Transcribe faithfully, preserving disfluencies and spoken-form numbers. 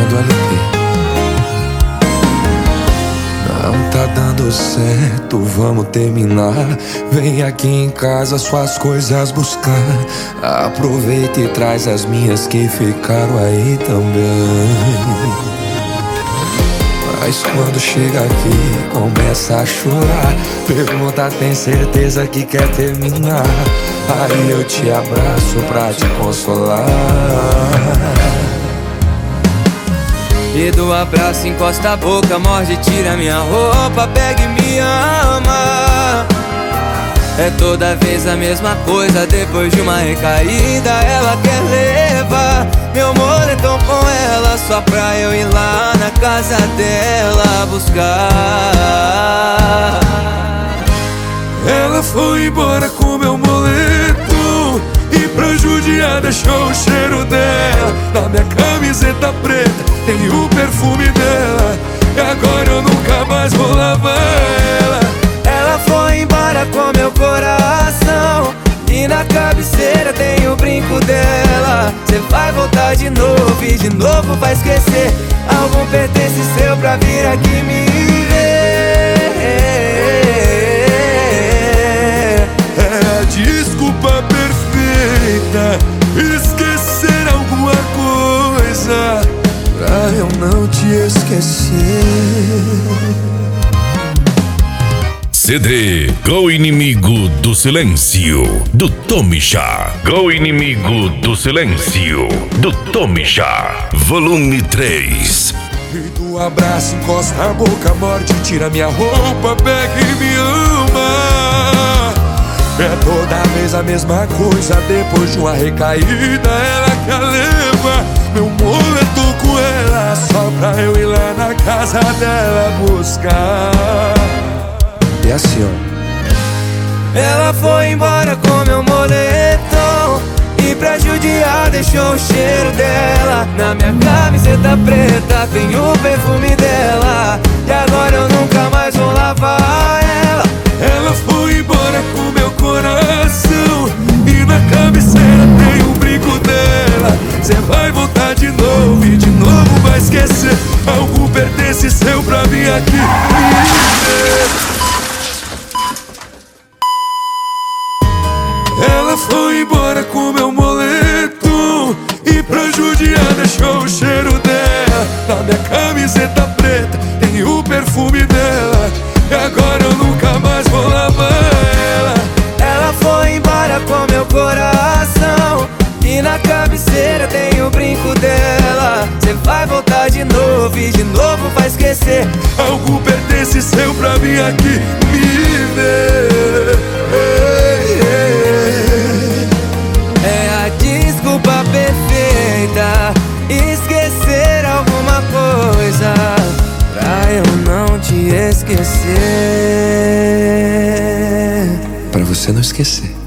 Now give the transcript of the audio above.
João do L P. Não tá dando certo, vamos terminar. Vem aqui em casa suas coisas buscar. Aproveita e traz as minhas que ficaram aí também. Mas quando chega aqui, começa a chorar. Pergunta, tem certeza que quer terminar? Aí eu te abraço pra te consolar. E do abraço encosta a boca, morde, tira minha roupa, pega e me ama. É toda vez a mesma coisa, depois de uma recaída ela quer levar meu moletom com ela, só pra eu ir lá na casa dela buscar. Ela foi embora com meu moletom e pra judiar deixou o cheiro dela na minha camiseta preta, tem o perfume dela. E agora eu nunca mais vou lavar ela. Ela foi embora com meu coração e na cabeceira tem o brinco dela. Cê vai voltar de novo e de novo vai esquecer algum pertence seu pra vir aqui me ver. É a desculpa perfeita, esquecer alguma coisa pra eu não te esquecer. C D Go Inimigo do Silêncio, do Tomicha. Go Inimigo do Silêncio, do Tomicha, volume três. E do abraço encosta a boca, morde, tira minha roupa, pega e me ama. É toda vez a mesma coisa, depois de uma recaída ela quer levar meu moletom com ela, só pra eu ir lá na casa dela buscar. E assim, ó. Ela foi embora com meu moletom e pra judiar deixou o cheiro dela na minha camiseta preta, tem o perfume dela. E agora eu nunca mais vou lavar ela. Ela foi embora com meu coração e na cabeceira tem o brinco dela. Cê vai voltar de novo e de novo vai esquecer algo pertence seu pra mim aqui me ver. Ela foi embora com meu moletom e pra judiar deixou o cheiro dela na minha camiseta preta, tem o perfume dela. E agora eu nunca mais vou lavar ela. Ela foi embora com meu coração e na cabeceira tem o brinco dela. Cê vai voltar de novo e de novo vai esquecer algo pertence seu pra mim aqui me ver. É a desculpa perfeita, esquecer alguma coisa pra eu não te esquecer. Pra você não esquecer.